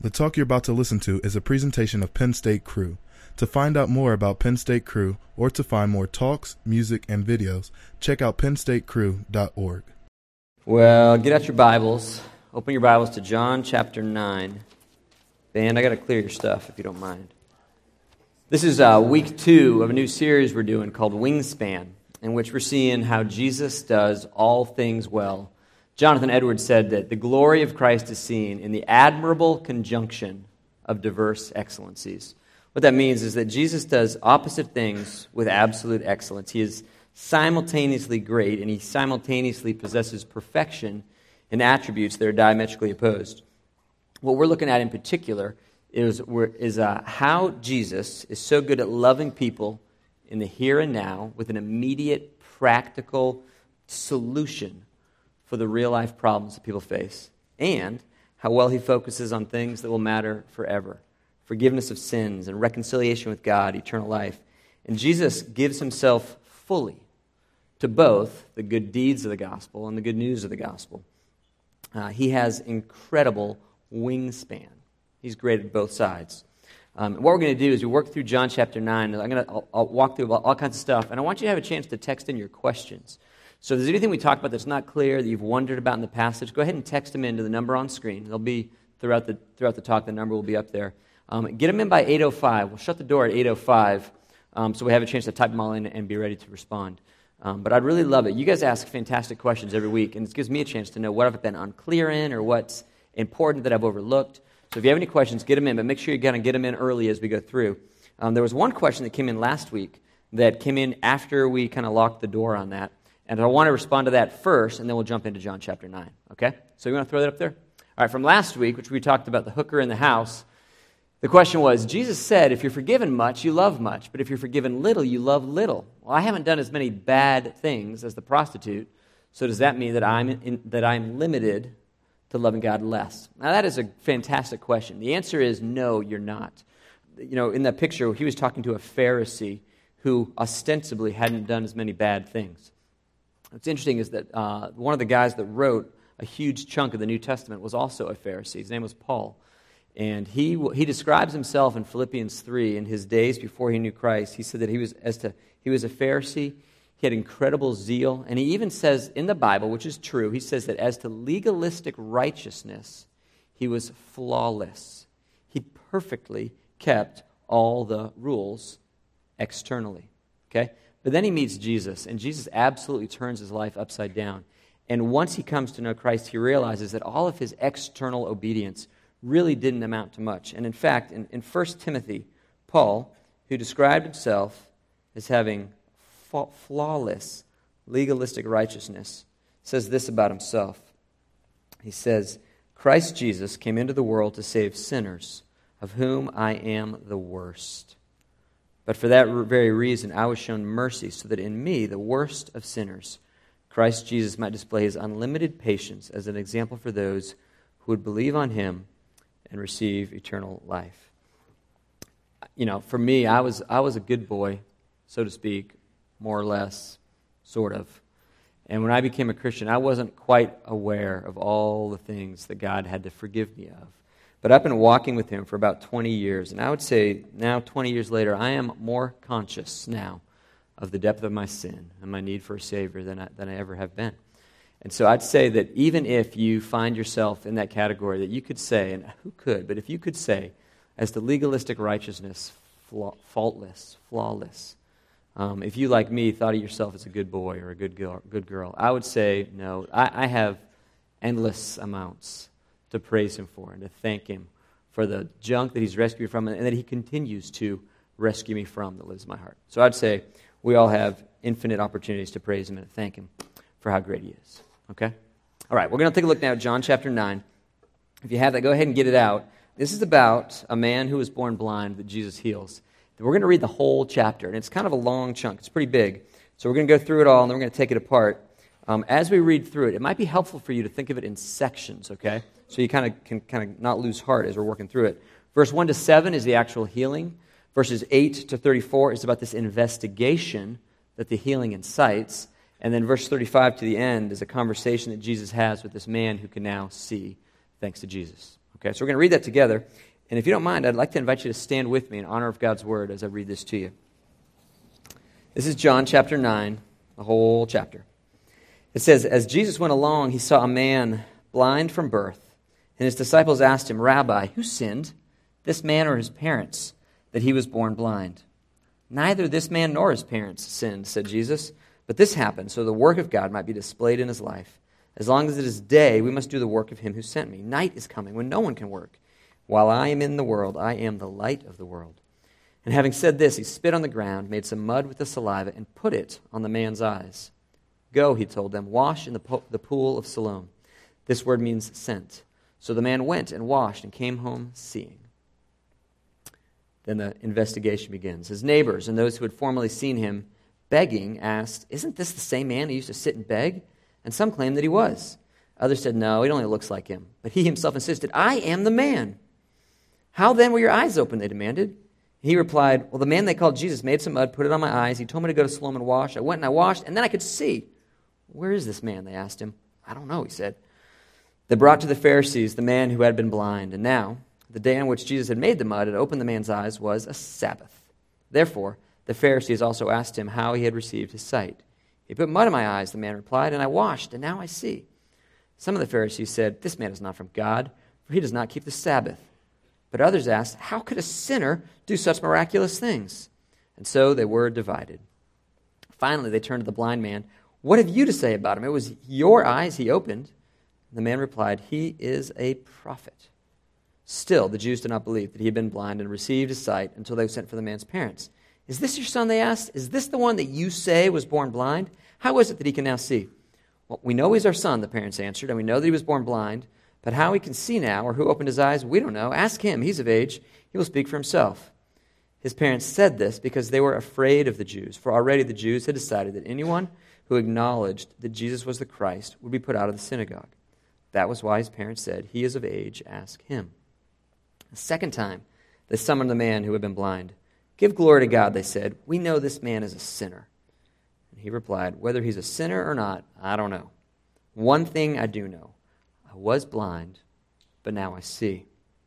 The talk you're about to listen to is a presentation of Penn State Crew. To find out more about Penn State Crew or to find more talks, music, and videos, check out pennstatecrew.org. Well, get out your Bibles. Open your Bibles to John chapter 9. Band, I got to clear your stuff if you don't mind. This is week 2 of a new series we're doing called Wingspan, in which we're seeing how Jesus does all things well. Jonathan Edwards said that the glory of Christ is seen in the admirable conjunction of diverse excellencies. What that means is that Jesus does opposite things with absolute excellence. He is simultaneously great, and he simultaneously possesses perfection in attributes that are diametrically opposed. What we're looking at in particular is how Jesus is so good at loving people in the here and now with an immediate, practical solution for the real-life problems that people face, and how well he focuses on things that will matter forever: forgiveness of sins and reconciliation with God, eternal life. And Jesus gives himself fully to both the good deeds of the gospel and the good news of the gospel. He has incredible wingspan. He's great at both sides. What we're going to do is we work through John chapter 9. I'll walk through all kinds of stuff, and I want you to have a chance to text in your questions. So if there's anything we talk about that's not clear, that you've wondered about in the passage, go ahead and text them into the number on screen. They'll be throughout the talk. The number will be up there. Get them in by 8:05. We'll shut the door at 8:05, so we have a chance to type them all in and be ready to respond. But I'd really love it. You guys ask fantastic questions every week, and it gives me a chance to know what I've been unclear in or what's important that I've overlooked. So if you have any questions, get them in, but make sure you get them in early as we go through. There was one question that came in last week that came in after we kind of locked the door on that. And I want to respond to that first, and then we'll jump into John chapter 9, okay? So you want to throw that up there? All right, from last week, which we talked about the hooker in the house, the question was, Jesus said, if you're forgiven much, you love much, but if you're forgiven little, you love little. Well, I haven't done as many bad things as the prostitute, so does that mean that I'm limited to loving God less? Now, that is a fantastic question. The answer is no, you're not. You know, in that picture, he was talking to a Pharisee who ostensibly hadn't done as many bad things. What's interesting is that one of the guys that wrote a huge chunk of the New Testament was also a Pharisee. His name was Paul. And he describes himself in Philippians 3, in his days before he knew Christ. He said that he was a Pharisee. He had incredible zeal. And he even says in the Bible, which is true, he says that as to legalistic righteousness, he was flawless. He perfectly kept all the rules externally. Okay? But then he meets Jesus, and Jesus absolutely turns his life upside down. And once he comes to know Christ, he realizes that all of his external obedience really didn't amount to much. And in fact, in 1 Timothy, Paul, who described himself as having flawless, legalistic righteousness, says this about himself. He says, Christ Jesus came into the world to save sinners, of whom I am the worst. But for that very reason, I was shown mercy, so that in me, the worst of sinners, Christ Jesus might display his unlimited patience as an example for those who would believe on him and receive eternal life. You know, for me, I was a good boy, so to speak, more or less, sort of. And when I became a Christian, I wasn't quite aware of all the things that God had to forgive me of. But I've been walking with him for about 20 years, and I would say now, 20 years later, I am more conscious now of the depth of my sin and my need for a Savior than I ever have been. And so I'd say that even if you find yourself in that category, that you could say, and who could, but if you could say, as to legalistic righteousness, faultless, flawless, if you, like me, thought of yourself as a good boy or a good girl, I would say, no, I have endless amounts to praise him for and to thank him for the junk that he's rescued me from and that he continues to rescue me from that lives in my heart. So I'd say we all have infinite opportunities to praise him and thank him for how great he is. Okay? All right, we're going to take a look now at John chapter 9. If you have that, go ahead and get it out. This is about a man who was born blind that Jesus heals. We're going to read the whole chapter, and it's kind of a long chunk. It's pretty big. So we're going to go through it all, and then we're going to take it apart. As we read through it, it might be helpful for you to think of it in sections, okay? So you can not lose heart as we're working through it. Verse 1 to 7 is the actual healing. Verses 8 to 34 is about this investigation that the healing incites. And then verse 35 to the end is a conversation that Jesus has with this man who can now see thanks to Jesus. Okay, so we're going to read that together. And if you don't mind, I'd like to invite you to stand with me in honor of God's word as I read this to you. This is John chapter 9, the whole chapter. It says, "As Jesus went along, he saw a man blind from birth. And his disciples asked him, 'Rabbi, who sinned, this man or his parents, that he was born blind?' 'Neither this man nor his parents sinned,' said Jesus. 'But this happened so the work of God might be displayed in his life. As long as it is day, we must do the work of him who sent me. Night is coming when no one can work. While I am in the world, I am the light of the world.' And having said this, he spit on the ground, made some mud with the saliva, and put it on the man's eyes. 'Go,' he told them, 'wash in the pool of Siloam.' This word means sent. So the man went and washed and came home seeing." Then the investigation begins. His neighbors and those who had formerly seen him begging asked, "Isn't this the same man who used to sit and beg?" And some claimed that he was. Others said, "No, he only looks like him." But he himself insisted, "I am the man." "How then were your eyes open?" they demanded. He replied, "Well, the man they called Jesus made some mud, put it on my eyes. He told me to go to Siloam and wash. I went and I washed, and then I could see." "Where is this man?" they asked him. "I don't know," he said. They brought to the Pharisees the man who had been blind. And now, the day on which Jesus had made the mud and opened the man's eyes was a Sabbath. Therefore, the Pharisees also asked him how he had received his sight. "He put mud in my eyes," the man replied, "and I washed, and now I see." Some of the Pharisees said, "This man is not from God, for he does not keep the Sabbath." But others asked, "How could a sinner do such miraculous things?" And so they were divided. Finally, they turned to the blind man. "What have you to say about him? It was your eyes he opened." The man replied, "He is a prophet." Still, the Jews did not believe that he had been blind and received his sight until they sent for the man's parents. "Is this your son?" they asked. "Is this the one that you say was born blind? How is it that he can now see?" "Well, we know he's our son," the parents answered, "and we know that he was born blind. But how he can see now, or who opened his eyes, we don't know. Ask him. He's of age. He will speak for himself." His parents said this because they were afraid of the Jews, for already the Jews had decided that anyone who acknowledged that Jesus was the Christ would be put out of the synagogue. That was why his parents said, "He is of age. Ask him." A second time, they summoned the man who had been blind. "Give glory to God," they said. "We know this man is a sinner." And he replied, "Whether he's a sinner or not, I don't know. One thing I do know. I was blind, but now I see."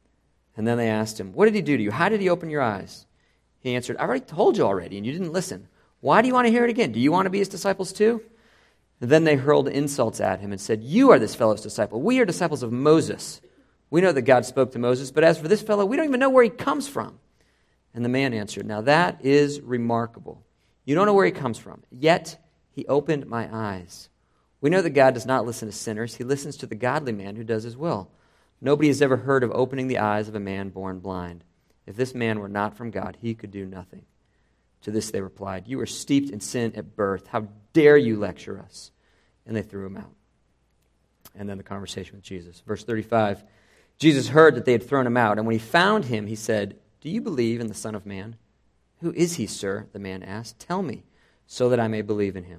And then they asked him, "What did he do to you? How did he open your eyes?" He answered, "I already told you already, and you didn't listen. Why do you want to hear it again? Do you want to be his disciples too?" And then they hurled insults at him and said, "You are this fellow's disciple. We are disciples of Moses. We know that God spoke to Moses, but as for this fellow, we don't even know where he comes from." And the man answered, "Now that is remarkable. You don't know where he comes from, yet he opened my eyes. We know that God does not listen to sinners. He listens to the godly man who does his will. Nobody has ever heard of opening the eyes of a man born blind. If this man were not from God, he could do nothing." To this they replied, "You were steeped in sin at birth. How dare you lecture us?" And they threw him out. And then the conversation with Jesus. Verse 35, Jesus heard that they had thrown him out, and when he found him, he said, "Do you believe in the Son of Man?" "Who is he, sir?" the man asked. "Tell me, so that I may believe in him."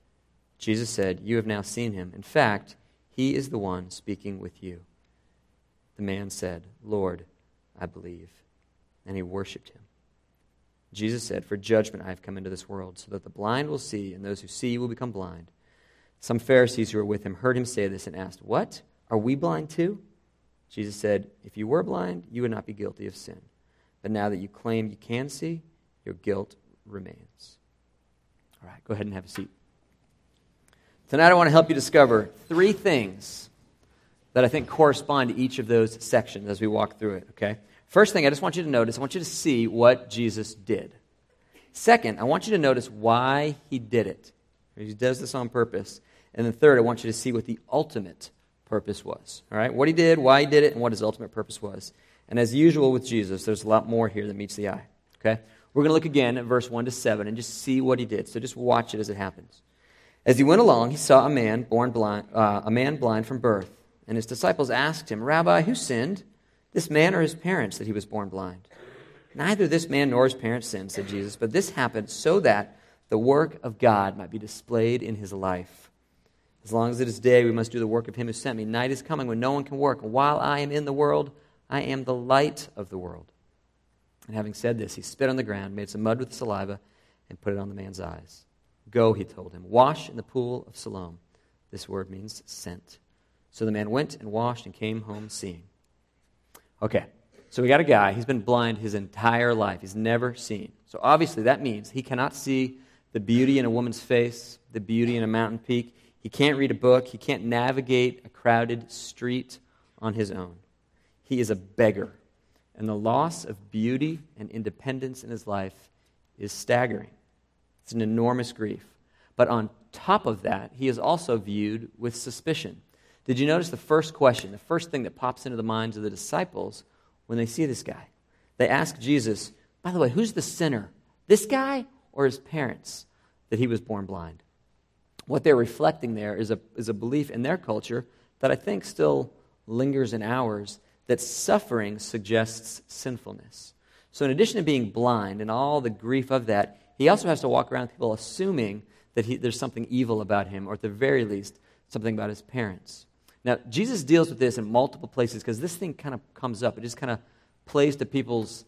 Jesus said, "You have now seen him. In fact, he is the one speaking with you." The man said, "Lord, I believe." And he worshipped him. Jesus said, "For judgment I have come into this world, so that the blind will see, and those who see will become blind." Some Pharisees who were with him heard him say this and asked, "What? Are we blind too?" Jesus said, "If you were blind, you would not be guilty of sin. But now that you claim you can see, your guilt remains." All right, go ahead and have a seat. Tonight I want to help you discover 3 things that I think correspond to each of those sections as we walk through it, okay? First thing I just want you to notice, I want you to see what Jesus did. Second, I want you to notice why he did it. He does this on purpose. And then third, I want you to see what the ultimate purpose was. All right, what he did, why he did it, and what his ultimate purpose was. And as usual with Jesus, there's a lot more here that meets the eye. Okay, we're going to look again at verse 1 to 7 and just see what he did. So just watch it as it happens. As he went along, he saw a man blind from birth, and his disciples asked him, "Rabbi, who sinned, this man or his parents, that he was born blind?" "Neither this man nor his parents sinned," said Jesus, "but this happened so that the work of God might be displayed in his life. As long as it is day, we must do the work of him who sent me. Night is coming when no one can work. And while I am in the world, I am the light of the world." And having said this, he spit on the ground, made some mud with saliva, and put it on the man's eyes. "Go," he told him, "wash in the pool of Siloam." This word means sent. So the man went and washed and came home seeing. Okay, so we got a guy, he's been blind his entire life. He's never seen. So obviously that means he cannot see the beauty in a woman's face, the beauty in a mountain peak. He can't read a book. He can't navigate a crowded street on his own. He is a beggar. And the loss of beauty and independence in his life is staggering. It's an enormous grief. But on top of that, he is also viewed with suspicion. Did you notice the first question, the first thing that pops into the minds of the disciples when they see this guy? They ask Jesus, by the way, who's the sinner? This guy or his parents that he was born blind? What they're reflecting there is a belief in their culture that I think still lingers in ours, that suffering suggests sinfulness. So in addition to being blind and all the grief of that, he also has to walk around people assuming that there's something evil about him, or at the very least, something about his parents. Now, Jesus deals with this in multiple places because this thing kind of comes up. It just kind of plays to people's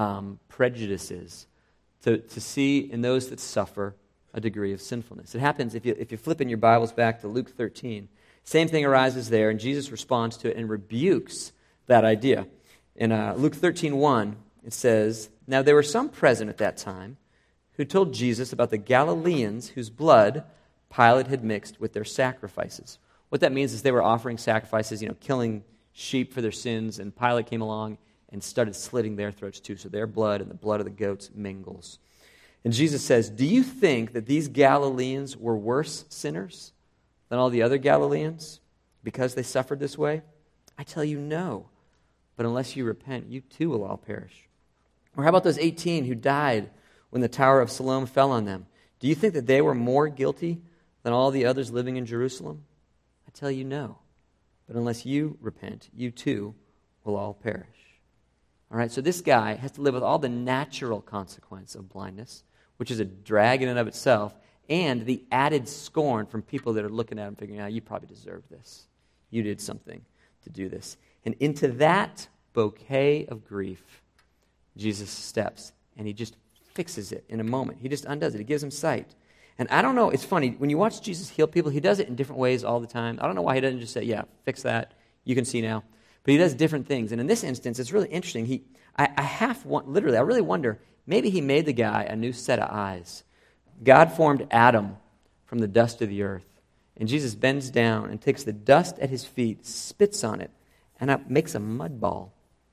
prejudices to see in those that suffer a degree of sinfulness. It happens if you flip in your Bibles back to Luke 13. Same thing arises there, and Jesus responds to it and rebukes that idea. In Luke 13:1, it says, "Now there were some present at that time who told Jesus about the Galileans whose blood Pilate had mixed with their sacrifices." What that means is they were offering sacrifices, killing sheep for their sins, and Pilate came along and started slitting their throats too, so their blood and the blood of the goats mingles. And Jesus says, "Do you think that these Galileans were worse sinners than all the other Galileans because they suffered this way? I tell you, no. But unless you repent, you too will all perish." Or how about those 18 who died when the Tower of Siloam fell on them? Do you think that they were more guilty than all the others living in Jerusalem? I tell you, no. But unless you repent, you too will all perish. All right, so this guy has to live with all the natural consequence of blindness, which is a drag in and of itself, and the added scorn from people that are looking at him figuring out, you probably deserve this. You did something to do this. And into that bouquet of grief, Jesus steps, and he just fixes it in a moment. He just undoes it. He gives him sight. And I don't know, it's funny, when you watch Jesus heal people, he does it in different ways all the time. I don't know why he doesn't just say, yeah, fix that, you can see now. But he does different things. And in this instance, it's really interesting. I really wonder, maybe he made the guy a new set of eyes. God formed Adam from the dust of the earth. And Jesus bends down and takes the dust at his feet, spits on it, and makes a mud ball.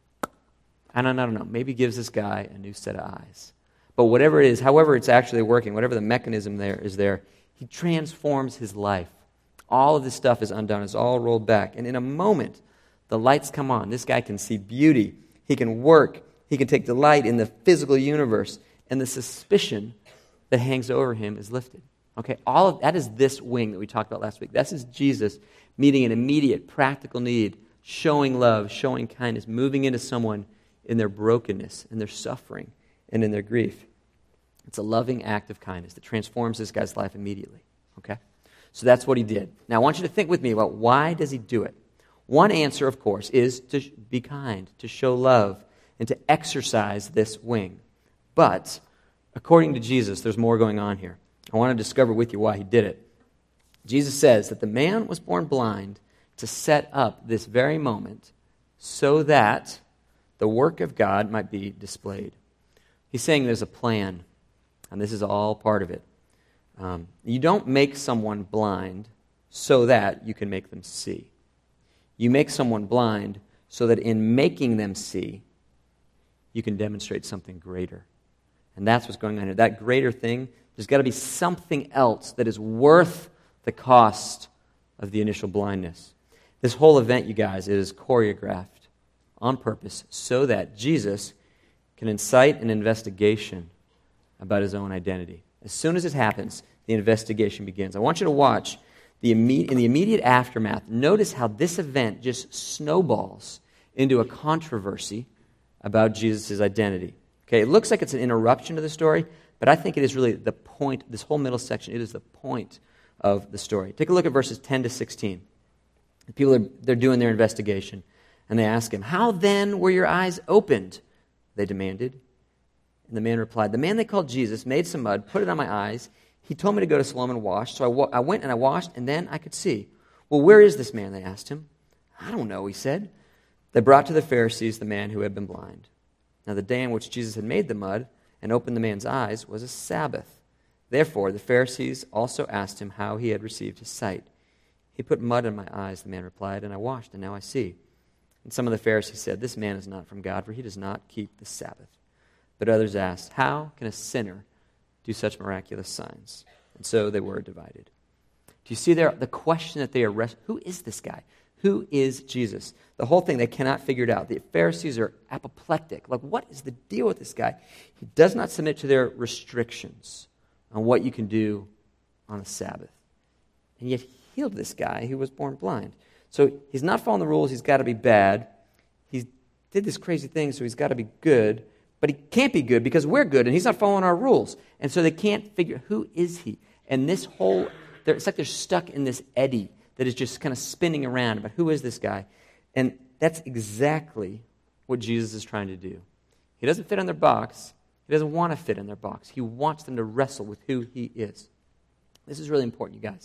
I don't know, maybe gives this guy a new set of eyes. But whatever it is, however it's actually working, whatever the mechanism there is there, he transforms his life. All of this stuff is undone, it's all rolled back. And in a moment, the lights come on. This guy can see beauty. He can work. He can take delight in the physical universe. And the suspicion that hangs over him is lifted. Okay, all of that is this wing that we talked about last week. This is Jesus meeting an immediate practical need, showing love, showing kindness, moving into someone in their brokenness, in their suffering, and in their grief. It's a loving act of kindness that transforms this guy's life immediately. Okay? So that's what he did. Now I want you to think with me about why does he do it? One answer, of course, is to be kind, to show love, and to exercise this wing. But according to Jesus, there's more going on here. I want to discover with you why he did it. Jesus says that the man was born blind to set up this very moment so that the work of God might be displayed. He's saying there's a plan, and this is all part of it. You don't make someone blind so that you can make them see. You make someone blind so that in making them see, you can demonstrate something greater. And that's what's going on here. That greater thing, there's got to be something else that is worth the cost of the initial blindness. This whole event, you guys, is choreographed on purpose so that Jesus can incite an investigation about his own identity. As soon as it happens, the investigation begins. I want you to watch in the immediate aftermath. Notice how this event just snowballs into a controversy about Jesus' identity. Okay, it looks like it's an interruption to the story, but I think it is really the point, this whole middle section, it is the point of the story. Take a look at verses 10 to 16. The people, they're doing their investigation, and they ask him, "How then were your eyes opened?" they demanded. And the man replied, "The man they called Jesus made some mud, put it on my eyes. He told me to go to Siloam and wash, so I went and I washed, and then I could see." "Well, where is this man?" they asked him. "I don't know," he said. They brought to the Pharisees the man who had been blind. Now the day on which Jesus had made the mud and opened the man's eyes was a Sabbath. Therefore the Pharisees also asked him how he had received his sight. He put mud in my eyes, the man replied, and I washed, and now I see. And some of the Pharisees said, this man is not from God, for he does not keep the Sabbath. But others asked, how can a sinner do such miraculous signs? And so they were divided. Do you see there the question that they are who is this guy? Who is Jesus? The whole thing, they cannot figure it out. The Pharisees are apoplectic. Like, what is the deal with this guy? He does not submit to their restrictions on what you can do on a Sabbath. And yet he healed this guy who was born blind. So he's not following the rules. He's got to be bad. He did this crazy thing, so he's got to be good. But he can't be good because we're good, and he's not following our rules. And so they can't figure, who is he? And this whole, it's like they're stuck in this eddy that is just kind of spinning around about who is this guy. And that's exactly what Jesus is trying to do. He doesn't fit in their box. He doesn't want to fit in their box. He wants them to wrestle with who he is. This is really important, you guys.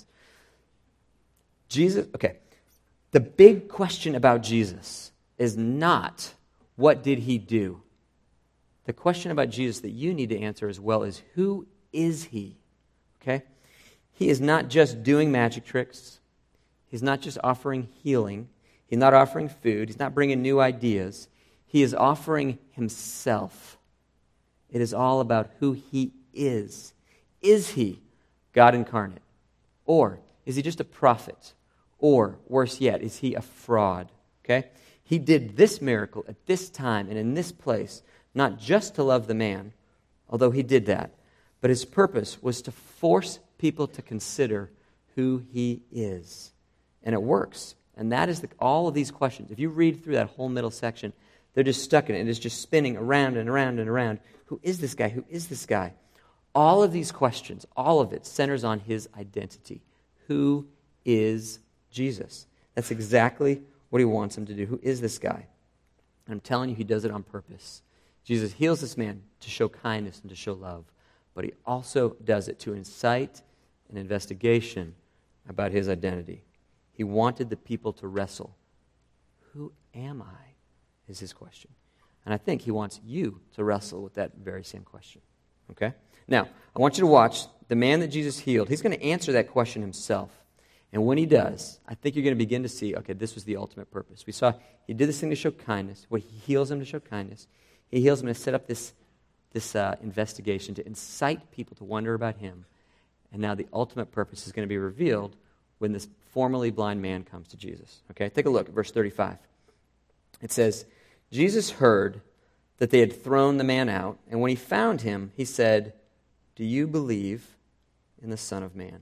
The big question about Jesus is not, what did he do? The question about Jesus that you need to answer as well is, who is he? Okay? He is not just doing magic tricks. He's not just offering healing. He's not offering food. He's not bringing new ideas. He is offering himself. It is all about who he is. Is he God incarnate? Or is he just a prophet? Or, worse yet, is he a fraud? Okay? He did this miracle at this time and in this place, not just to love the man, although he did that, but his purpose was to force people to consider who he is. And it works. And that is all of these questions. If you read through that whole middle section, they're just stuck in it. It is just spinning around and around and around. Who is this guy? Who is this guy? All of these questions, all of it centers on his identity. Who is Jesus? That's exactly what he wants him to do. Who is this guy? And I'm telling you, he does it on purpose. Jesus heals this man to show kindness and to show love. But he also does it to incite an investigation about his identity. He wanted the people to wrestle. Who am I? Is his question. And I think he wants you to wrestle with that very same question. Okay? Now, I want you to watch the man that Jesus healed. He's going to answer that question himself. And when he does, I think you're going to begin to see, okay, this was the ultimate purpose. We saw he did this thing to show kindness. Well, he heals him to show kindness. He heals him to set up this investigation to incite people to wonder about him. And now the ultimate purpose is going to be revealed when this formerly blind man comes to Jesus. Okay, take a look at verse 35. It says, Jesus heard that they had thrown the man out, and when he found him, he said, do you believe in the Son of Man?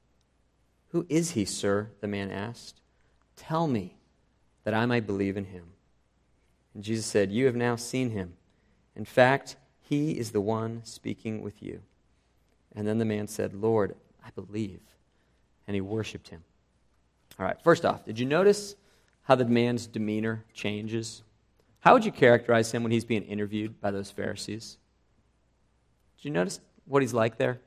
Who is he, sir? The man asked. Tell me that I might believe in him. And Jesus said, you have now seen him. In fact, he is the one speaking with you. And then the man said, Lord, I believe. And he worshiped him. All right, first off, did you notice how the man's demeanor changes? How would you characterize him when he's being interviewed by those Pharisees? Did you notice what he's like there?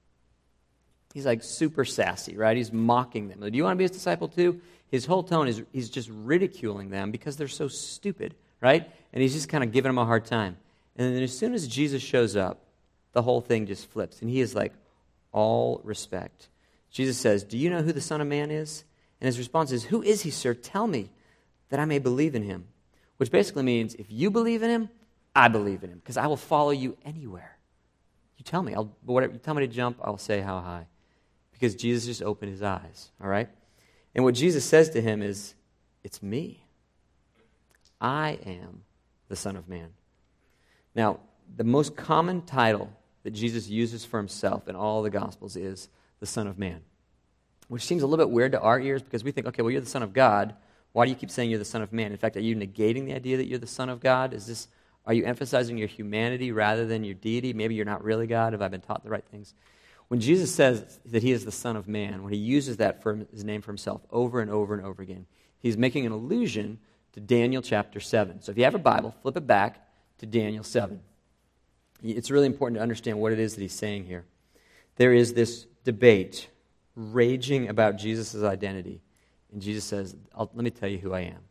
He's like super sassy, right? He's mocking them. Do you want to be his disciple too? His whole tone is he's just ridiculing them because they're so stupid, right? And he's just kind of giving them a hard time. And then as soon as Jesus shows up, the whole thing just flips. And he is like, all respect. Jesus says, do you know who the Son of Man is? And his response is, who is he, sir? Tell me that I may believe in him. Which basically means, if you believe in him, I believe in him. Because I will follow you anywhere. You tell me. Whatever you tell me to jump, I will say how high. Because Jesus just opened his eyes. All right? And what Jesus says to him is, it's me. I am the Son of Man. Now, the most common title that Jesus uses for himself in all the Gospels is the Son of Man, which seems a little bit weird to our ears because we think, okay, well, you're the Son of God. Why do you keep saying you're the Son of Man? In fact, are you negating the idea that you're the Son of God? Are you emphasizing your humanity rather than your deity? Maybe you're not really God. Have I been taught the right things? When Jesus says that he is the Son of Man, when he uses that for his name for himself over and over and over again, he's making an allusion to Daniel chapter 7. So if you have a Bible, flip it back to Daniel 7. It's really important to understand what it is that he's saying here. There is this debate raging about Jesus' identity. And Jesus says, let me tell you who I am.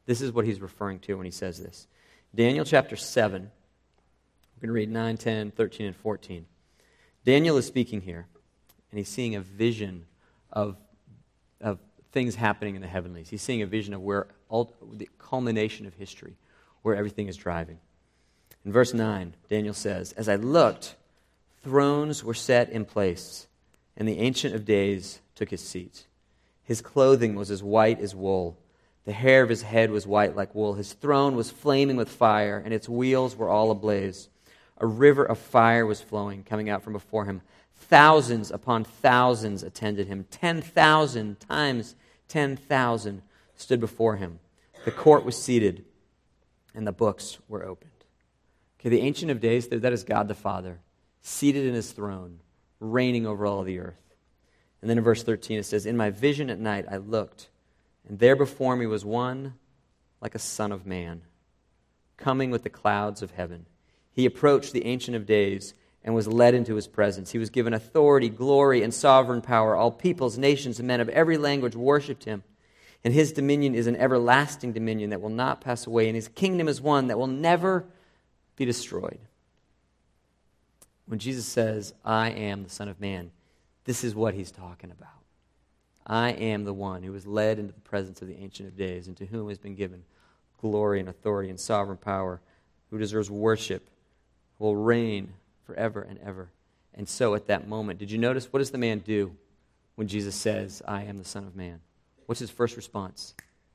This is what he's referring to when he says this. Daniel chapter 7, we're going to read 9, 10, 13, and 14. Daniel is speaking here, and he's seeing a vision of things happening in the heavenlies. He's seeing a vision of where the culmination of history, where everything is driving. In verse 9, Daniel says, "As I looked, thrones were set in place, and the Ancient of Days took his seat. His clothing was as white as wool. The hair of his head was white like wool. His throne was flaming with fire, and its wheels were all ablaze. A river of fire was flowing, coming out from before him. Thousands upon thousands attended him. 10,000 times 10,000 stood before him. The court was seated, and the books were opened." Okay, the Ancient of Days, that is God the Father, seated in his throne, reigning over all the earth. And then in verse 13 it says, "In my vision at night I looked, and there before me was one like a son of man, coming with the clouds of heaven. He approached the Ancient of Days and was led into his presence. He was given authority, glory, and sovereign power. All peoples, nations, and men of every language worshipped him. And his dominion is an everlasting dominion that will not pass away, and his kingdom is one that will never be destroyed." When Jesus says, "I am the Son of Man," this is what he's talking about. I am the one who was led into the presence of the Ancient of Days, and to whom has been given glory and authority and sovereign power, who deserves worship, will reign forever and ever. And so at that moment, did you notice, what does the man do when Jesus says, "I am the Son of Man"? What's his first response?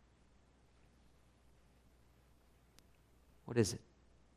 What is it?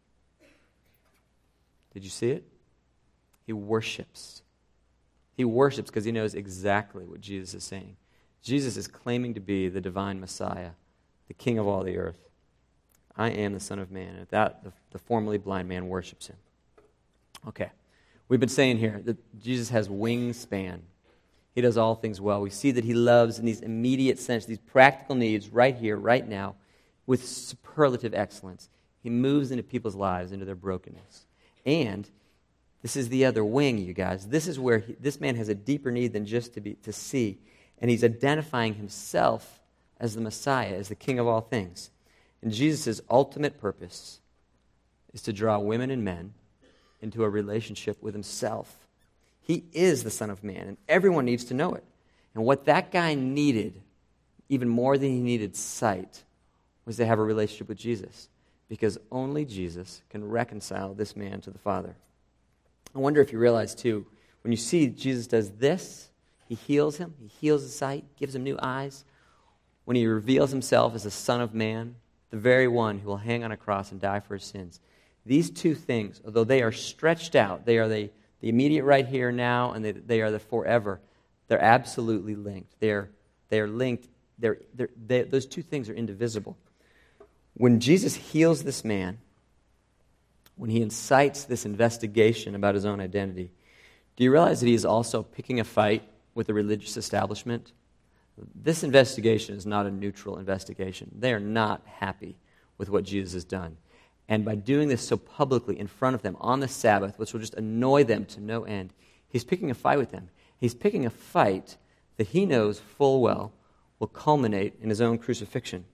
Did you see it? He worships. He worships because he knows exactly what Jesus is saying. Jesus is claiming to be the divine Messiah, the King of all the earth. I am the Son of Man. And at that, the formerly blind man worships him. Okay. We've been saying here that Jesus has wingspan. He does all things well. We see that he loves in these immediate sense, these practical needs right here, right now, with superlative excellence. He moves into people's lives, into their brokenness. And this is the other wing, you guys. This is where this man has a deeper need than just to see. And he's identifying himself as the Messiah, as the King of all things. And Jesus' ultimate purpose is to draw women and men into a relationship with himself. He is the Son of Man, and everyone needs to know it. And what that guy needed, even more than he needed sight, was to have a relationship with Jesus, because only Jesus can reconcile this man to the Father. I wonder if you realize, too, when you see Jesus does this, he heals him, he heals his sight, gives him new eyes. When he reveals himself as the Son of Man, the very one who will hang on a cross and die for his sins, these two things, although they are stretched out, they are the immediate right here now, and they are the forever, they're absolutely linked. They are linked. Those two things are indivisible. When Jesus heals this man, when he incites this investigation about his own identity, do you realize that he is also picking a fight with the religious establishment? This investigation is not a neutral investigation. They are not happy with what Jesus has done. And by doing this so publicly in front of them on the Sabbath, which will just annoy them to no end, he's picking a fight with them. He's picking a fight that he knows full well will culminate in his own crucifixion,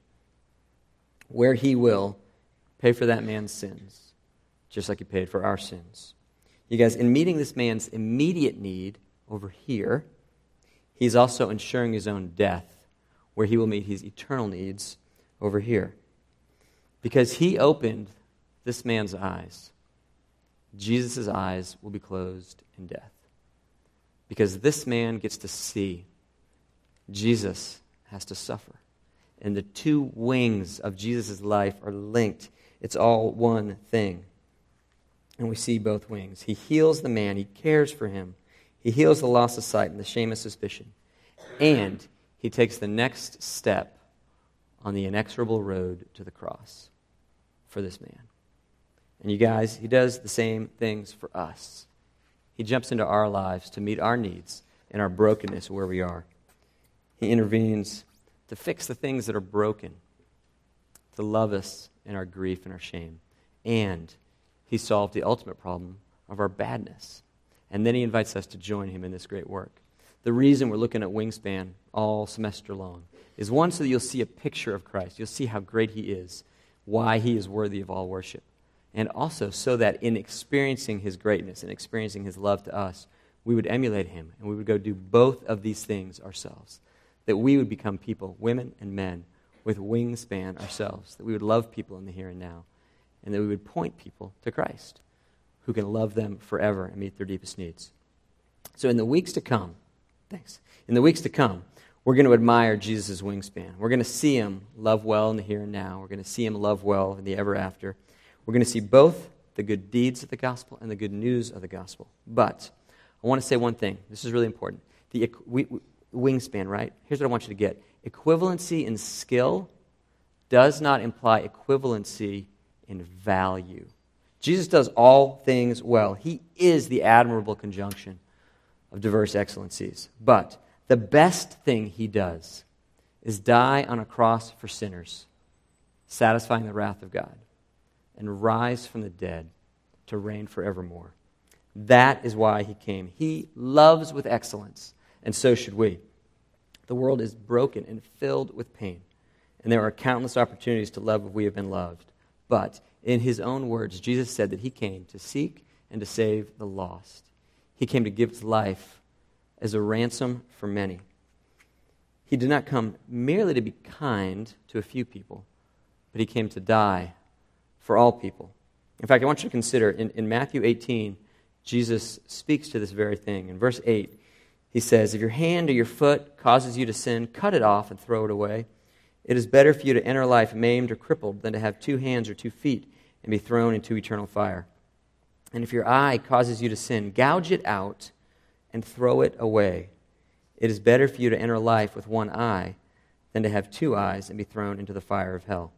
where he will pay for that man's sins, just like he paid for our sins. You guys, in meeting this man's immediate need over here, he's also ensuring his own death, where he will meet his eternal needs over here. Because he opened this man's eyes, Jesus' eyes will be closed in death. Because this man gets to see, Jesus has to suffer. And the two wings of Jesus' life are linked. It's all one thing. And we see both wings. He heals the man. He cares for him. He heals the loss of sight and the shame of suspicion. And he takes the next step on the inexorable road to the cross for this man. And you guys, he does the same things for us. He jumps into our lives to meet our needs and our brokenness where we are. He intervenes to fix the things that are broken, to love us in our grief and our shame. And he solved the ultimate problem of our badness. And then he invites us to join him in this great work. The reason we're looking at Wingspan all semester long is one, so that you'll see a picture of Christ. You'll see how great he is, why he is worthy of all worship. And also so that in experiencing his greatness and experiencing his love to us, we would emulate him and we would go do both of these things ourselves. That we would become people, women and men, with wingspan ourselves. That we would love people in the here and now. And that we would point people to Christ, who can love them forever and meet their deepest needs. So in the weeks to come, we're going to admire Jesus' wingspan. We're going to see him love well in the here and now. We're going to see him love well in the ever after. We're going to see both the good deeds of the gospel and the good news of the gospel. But I want to say one thing. This is really important. The wingspan, right? Here's what I want you to get. Equivalency in skill does not imply equivalency in value. Jesus does all things well. He is the admirable conjunction of diverse excellencies. But the best thing he does is die on a cross for sinners, satisfying the wrath of God, and rise from the dead to reign forevermore. That is why he came. He loves with excellence, and so should we. The world is broken and filled with pain, and there are countless opportunities to love if we have been loved. But in his own words, Jesus said that he came to seek and to save the lost. He came to give his life as a ransom for many. He did not come merely to be kind to a few people, but he came to die for all people. In fact, I want you to consider, in Matthew 18, Jesus speaks to this very thing. In verse 8, he says, "If your hand or your foot causes you to sin, cut it off and throw it away. It is better for you to enter life maimed or crippled than to have 2 hands or 2 feet and be thrown into eternal fire. And if your eye causes you to sin, gouge it out and throw it away. It is better for you to enter life with 1 eye than to have 2 eyes and be thrown into the fire of hell."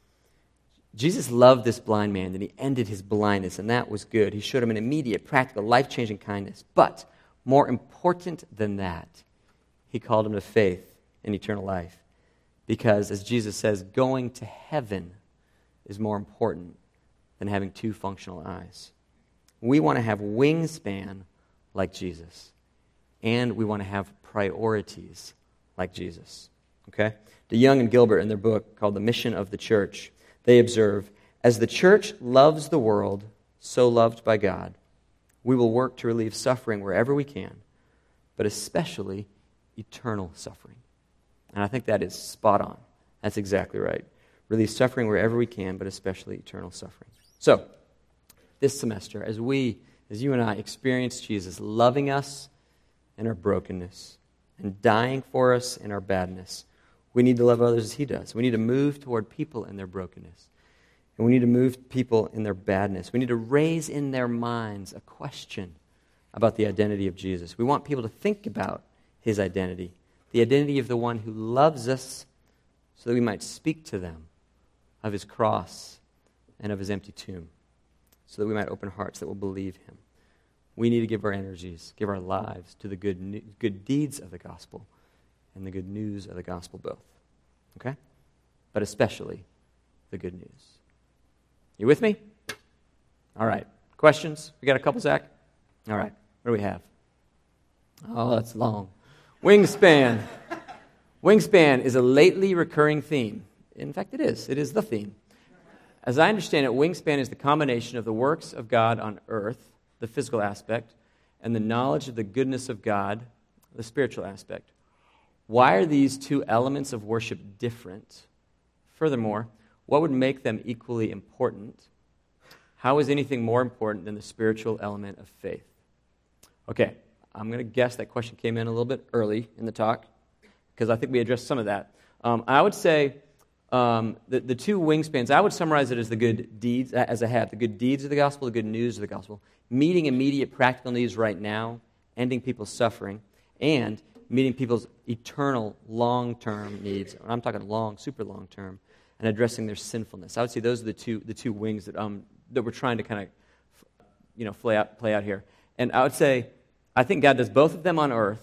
Jesus loved this blind man, and he ended his blindness, and that was good. He showed him an immediate, practical, life-changing kindness. But more important than that, he called him to faith and eternal life. Because, as Jesus says, going to heaven is more important than having 2 functional eyes. We want to have wingspan like Jesus, and we want to have priorities like Jesus. Okay? DeYoung and Gilbert, in their book called The Mission of the Church, they observe, "As the church loves the world, so loved by God, we will work to relieve suffering wherever we can, but especially eternal suffering." And I think that is spot on. That's exactly right. Relieve suffering wherever we can, but especially eternal suffering. So, this semester, as you and I experience Jesus loving us in our brokenness and dying for us in our badness, we need to love others as he does. We need to move toward people in their brokenness. And we need to move people in their badness. We need to raise in their minds a question about the identity of Jesus. We want people to think about his identity, the identity of the one who loves us, so that we might speak to them of his cross and of his empty tomb, so that we might open hearts that will believe him. We need to give our energies, give our lives to the good deeds of the gospel and the good news of the gospel both. Okay? But especially the good news. You with me? All right. Questions? We got a couple, Zach? All right. What do we have? Oh, that's long. Wingspan. Wingspan is a lately recurring theme. In fact, it is. It is the theme. As I understand it, wingspan is the combination of the works of God on earth, the physical aspect, and the knowledge of the goodness of God, the spiritual aspect. Why are these 2 elements of worship different? Furthermore, what would make them equally important? How is anything more important than the spiritual element of faith? Okay, I'm going to guess that question came in a little bit early in the talk, because I think we addressed some of that. I would say the 2 wingspans, I would summarize it as the good deeds, as I have, the good deeds of the gospel, the good news of the gospel, meeting immediate practical needs right now, ending people's suffering, and meeting people's eternal long-term needs. I'm talking long, super long-term, and addressing their sinfulness. I would say those are the two wings that we're trying to kind of play out here. And I would say I think God does both of them on earth,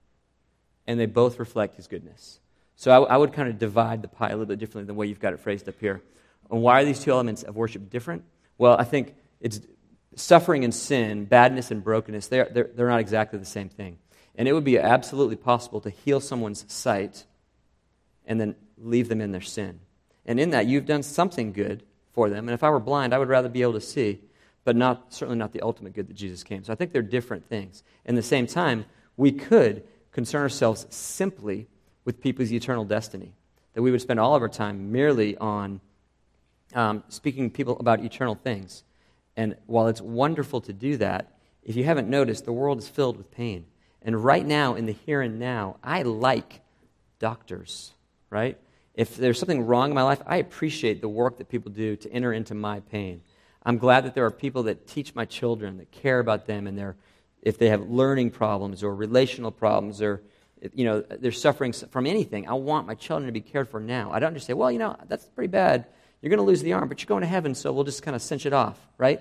and they both reflect his goodness. So I would kind of divide the pie a little bit differently than the way you've got it phrased up here. And why are these 2 elements of worship different? Well, I think it's suffering and sin, badness and brokenness. They're not exactly the same thing. And it would be absolutely possible to heal someone's sight and then leave them in their sin. And in that, you've done something good for them. And if I were blind, I would rather be able to see, but certainly not the ultimate good that Jesus came. So I think they're different things. In the same time, we could concern ourselves simply with people's eternal destiny, that we would spend all of our time merely on speaking to people about eternal things. And while it's wonderful to do that, if you haven't noticed, the world is filled with pain. And right now, in the here and now, I like doctors, right? If there's something wrong in my life, I appreciate the work that people do to enter into my pain. I'm glad that there are people that teach my children, that care about them, and if they have learning problems or relational problems or they're suffering from anything, I want my children to be cared for now. I don't just say, well, that's pretty bad. You're going to lose the arm, but you're going to heaven, so we'll just kind of cinch it off, right?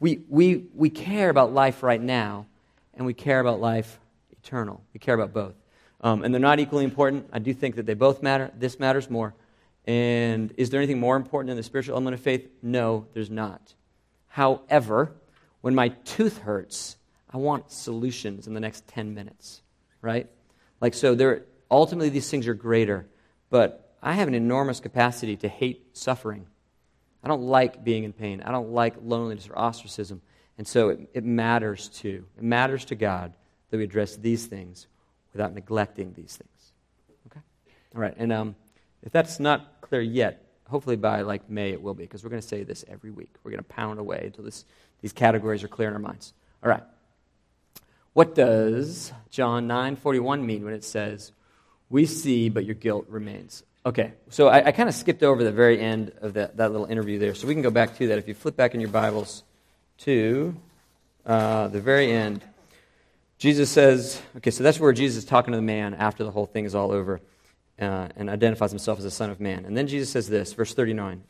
We care about life right now, and we care about life eternal. We care about both. And they're not equally important. I do think that they both matter. This matters more. And is there anything more important than the spiritual element of faith? No, there's not. However, when my tooth hurts, I want solutions in the next 10 minutes, right? Ultimately, these things are greater, but I have an enormous capacity to hate suffering. I don't like being in pain. I don't like loneliness or ostracism. And so it matters too. It matters to God that we address these things without neglecting these things. Okay? All right, and if that's not clear yet, hopefully by May it will be, because we're going to say this every week. We're going to pound away until these categories are clear in our minds. All right. What does John 9:41 mean when it says, "We see, but your guilt remains"? Okay, so I kind of skipped over the very end of that little interview there, so we can go back to that. If you flip back in your Bibles to the very end, Jesus says, okay, so that's where Jesus is talking to the man after the whole thing is all over and identifies himself as the Son of Man. And then Jesus says this, verse 39.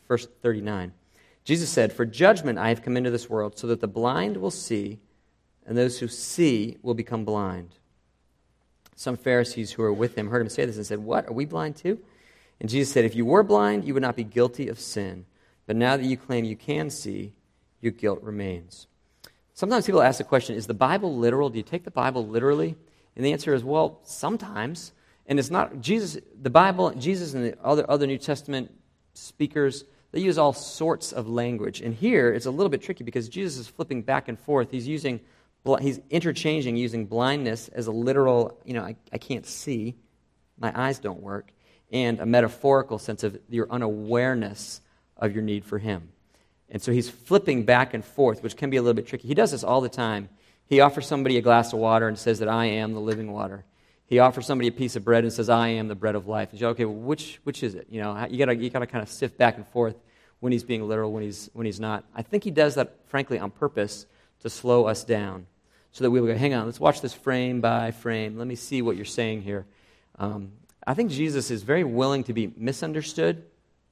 Jesus said, "For judgment I have come into this world, so that the blind will see, and those who see will become blind." Some Pharisees who were with him heard him say this and said, "What, are we blind too?" And Jesus said, "If you were blind, you would not be guilty of sin. But now that you claim you can see, your guilt remains." Sometimes people ask the question, is the Bible literal? Do you take the Bible literally? And the answer is, well, sometimes. And it's not Jesus, the Bible, Jesus and the other New Testament speakers, they use all sorts of language. And here it's a little bit tricky because Jesus is flipping back and forth. He's interchanging using blindness as a literal, I can't see, my eyes don't work, and a metaphorical sense of your unawareness of your need for him. And so he's flipping back and forth, which can be a little bit tricky. He does this all the time. He offers somebody a glass of water and says that I am the living water. He offers somebody a piece of bread and says I am the bread of life. And you go, okay, well, which is it? You gotta kind of sift back and forth when he's being literal, when he's not. I think he does that, frankly, on purpose to slow us down, so that we will go, hang on, let's watch this frame by frame. Let me see what you're saying here. I think Jesus is very willing to be misunderstood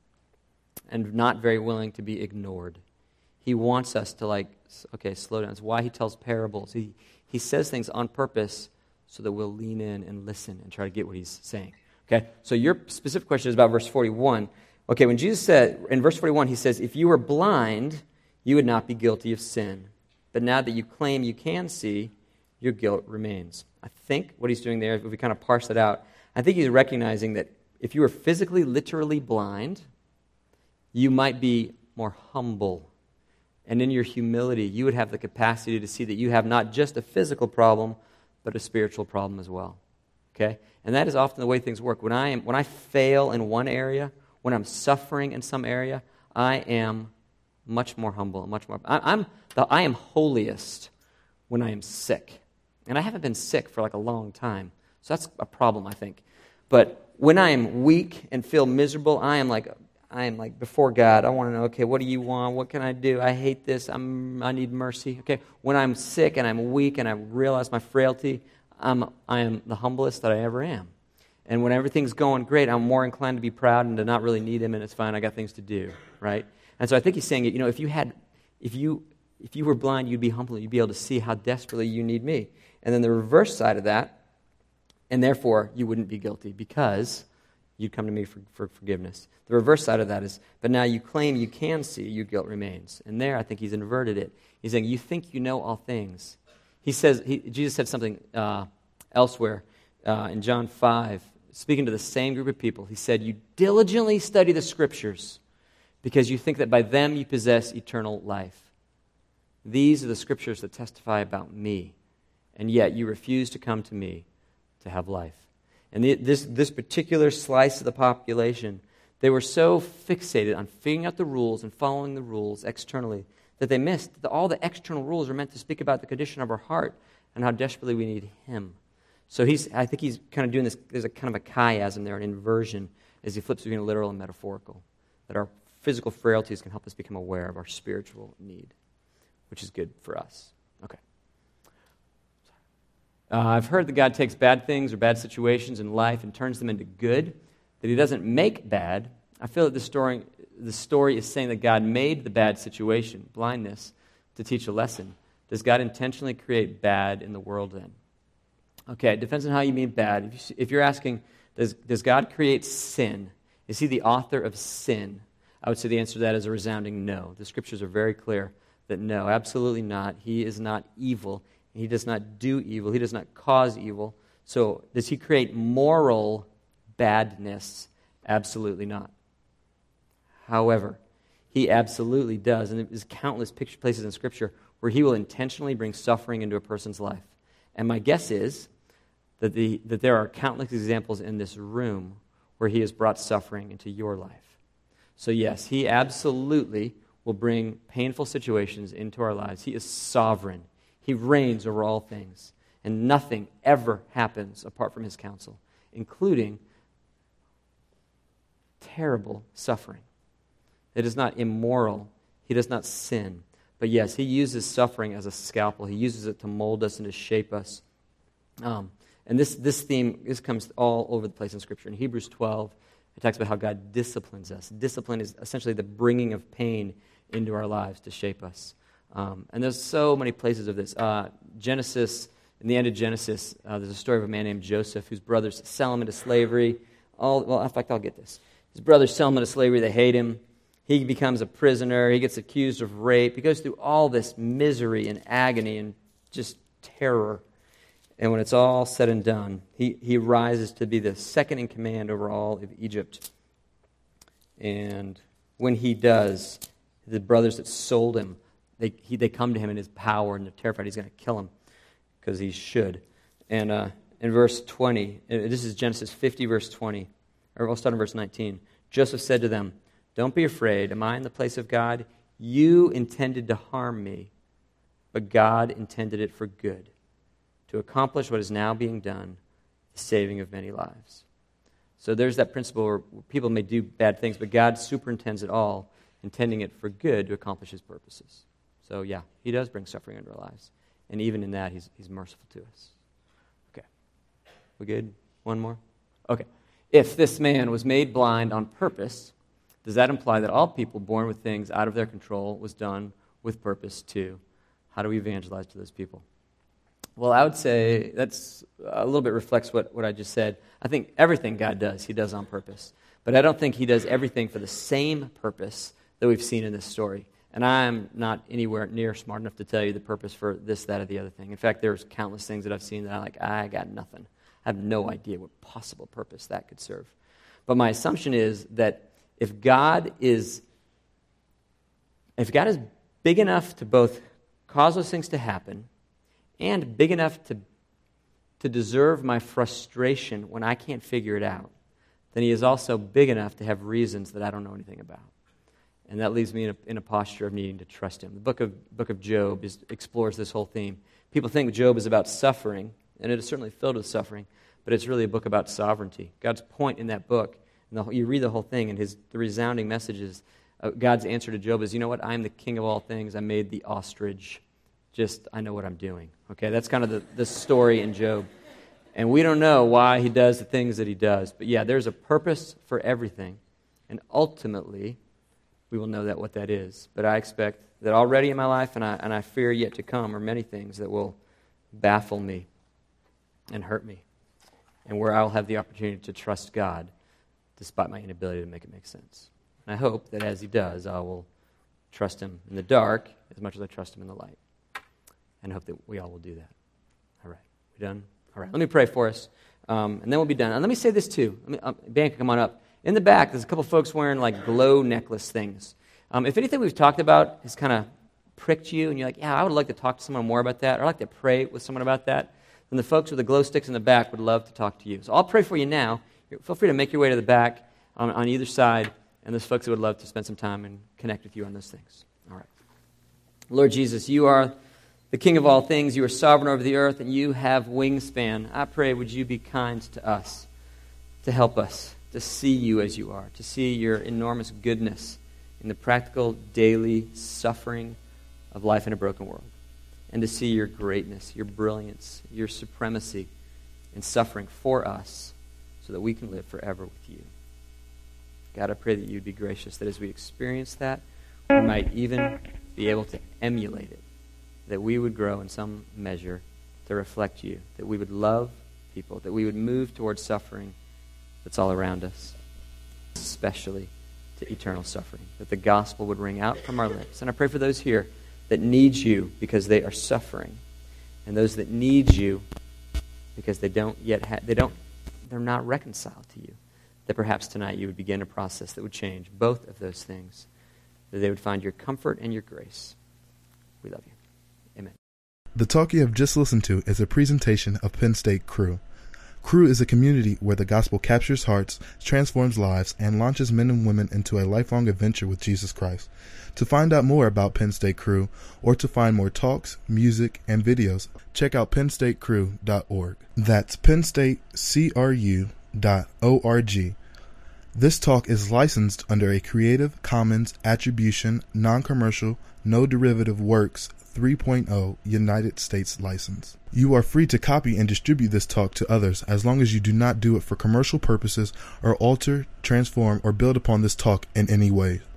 and not very willing to be ignored. He wants us to slow down. It's why he tells parables. He says things on purpose so that we'll lean in and listen and try to get what he's saying. Okay, so your specific question is about verse 41. Okay, when Jesus said, in verse 41, he says, "If you were blind, you would not be guilty of sin. But now that you claim you can see, your guilt remains." I think what he's doing there, if we kind of parse it out, I think he's recognizing that if you were physically, literally blind, you might be more humble. And in your humility, you would have the capacity to see that you have not just a physical problem, but a spiritual problem as well. Okay? And that is often the way things work. When I fail in one area, when I'm suffering in some area, I am much more humble, much more. I am holiest when I am sick. And I haven't been sick for a long time. So that's a problem, I think. But when I am weak and feel miserable, I am before God. I want to know, okay, what do you want? What can I do? I hate this. I need mercy. Okay, when I'm sick and I'm weak and I realize my frailty, I am the humblest that I ever am. And when everything's going great, I'm more inclined to be proud and to not really need him, and it's fine. I got things to do, right? And so I think he's saying, if you were blind, you'd be humble. You'd be able to see how desperately you need me. And then the reverse side of that, and therefore you wouldn't be guilty because you'd come to me for forgiveness. The reverse side of that is, but now you claim you can see, your guilt remains. And there I think he's inverted it. He's saying, you think you know all things. Jesus said something Elsewhere, in John 5, speaking to the same group of people, he said, "You diligently study the Scriptures because you think that by them you possess eternal life. These are the Scriptures that testify about me, and yet you refuse to come to me to have life." And this particular slice of the population, they were so fixated on figuring out the rules and following the rules externally that they missed that all the external rules are meant to speak about the condition of our heart and how desperately we need Him. So I think he's kind of doing this, there's a kind of a chiasm there, an inversion, as he flips between literal and metaphorical, that our physical frailties can help us become aware of our spiritual need, which is good for us. Okay. I've heard that God takes bad things or bad situations in life and turns them into good, that He doesn't make bad. I feel that the story is saying that God made the bad situation, blindness, to teach a lesson. Does God intentionally create bad in the world then? Okay, it depends on how you mean bad. If you're asking, does God create sin? Is He the author of sin? I would say the answer to that is a resounding no. The Scriptures are very clear that no, absolutely not. He is not evil. He does not do evil. He does not cause evil. So does He create moral badness? Absolutely not. However, He absolutely does, and there's countless places in Scripture where He will intentionally bring suffering into a person's life. And my guess is that there are countless examples in this room where He has brought suffering into your life. So yes, He absolutely will bring painful situations into our lives. He is sovereign. He reigns over all things. And nothing ever happens apart from His counsel, including terrible suffering. It is not immoral. He does not sin. But yes, He uses suffering as a scalpel. He uses it to mold us and to shape us. And this theme comes all over the place in Scripture. In Hebrews 12, it talks about how God disciplines us. Discipline is essentially the bringing of pain into our lives to shape us. And there's so many places of this. Genesis, in the end of Genesis, there's a story of a man named Joseph whose brothers sell him into slavery. In fact, I'll get this. His brothers sell him into slavery. They hate him. He becomes a prisoner. He gets accused of rape. He goes through all this misery and agony and just terror. And when it's all said and done, he rises to be the second in command over all of Egypt. And when he does, the brothers that sold him, they come to him in his power, and they're terrified he's going to kill him because he should. And in verse 20, this is Genesis 50, verse 20, or we'll start in verse 19. Joseph said to them, "Don't be afraid. Am I in the place of God? You intended to harm me, but God intended it for good, to accomplish what is now being done, the saving of many lives." So there's that principle where people may do bad things, but God superintends it all, intending it for good to accomplish His purposes. So yeah, He does bring suffering into our lives. And even in that, He's merciful to us. Okay. We good? One more? Okay. If this man was made blind on purpose, does that imply that all people born with things out of their control was done with purpose too? How do we evangelize to those people? Well, I would say that's a little bit reflects what I just said. I think everything God does, He does on purpose. But I don't think He does everything for the same purpose that we've seen in this story. And I'm not anywhere near smart enough to tell you the purpose for this, that, or the other thing. In fact, there's countless things that I've seen that I got nothing. I have no idea what possible purpose that could serve. But my assumption is that if God is big enough to both cause those things to happen and big enough to deserve my frustration when I can't figure it out, then He is also big enough to have reasons that I don't know anything about. And that leaves me in a posture of needing to trust Him. The book of Job explores this whole theme. People think Job is about suffering, and it is certainly filled with suffering, but it's really a book about sovereignty. God's point in that book, and you read the whole thing, and the resounding message is, God's answer to Job is, you know what, I am the king of all things. I made the ostrich. I know what I'm doing. Okay, that's kind of the story in Job. And we don't know why he does the things that he does. But yeah, there's a purpose for everything. And ultimately, we will know what that is. But I expect that already in my life, and I fear yet to come, are many things that will baffle me and hurt me. And where I will have the opportunity to trust God despite my inability to make it make sense. And I hope that as He does, I will trust Him in the dark as much as I trust Him in the light. And I hope that we all will do that. All right. We done? All right, let me pray for us, and then we'll be done. And let me say this too. Band, come on up. In the back, there's a couple folks wearing like glow necklace things. If anything we've talked about has kind of pricked you, and you're like, yeah, I would like to talk to someone more about that, or I'd like to pray with someone about that, then the folks with the glow sticks in the back would love to talk to you. So I'll pray for you now. Feel free to make your way to the back on either side, and there's folks that would love to spend some time and connect with you on those things. All right. Lord Jesus, you are the King of all things. You are sovereign over the earth, and you have wingspan. I pray, would you be kind to us, to help us to see you as you are, to see your enormous goodness in the practical, daily suffering of life in a broken world, and to see your greatness, your brilliance, your supremacy in suffering for us so that we can live forever with you. God, I pray that you'd be gracious, that as we experience that, we might even be able to emulate it, that we would grow in some measure to reflect you, that we would love people, that we would move towards suffering that's all around us, especially to eternal suffering, that the gospel would ring out from our lips. And I pray for those here that need you because they are suffering, and those that need you because they don't yet they're not reconciled to you, that perhaps tonight you would begin a process that would change both of those things, that they would find your comfort and your grace. We love you. Amen. The talk you have just listened to is a presentation of Penn State Crew. Crew is a community where the gospel captures hearts, transforms lives, and launches men and women into a lifelong adventure with Jesus Christ. To find out more about Penn State Crew, or to find more talks, music, and videos, check out pennstatecrew.org. That's pennstatecrew.org. This talk is licensed under a Creative Commons Attribution, Non-Commercial, No Derivative Works 3.0 United States license. You are free to copy and distribute this talk to others as long as you do not do it for commercial purposes or alter, transform, or build upon this talk in any way.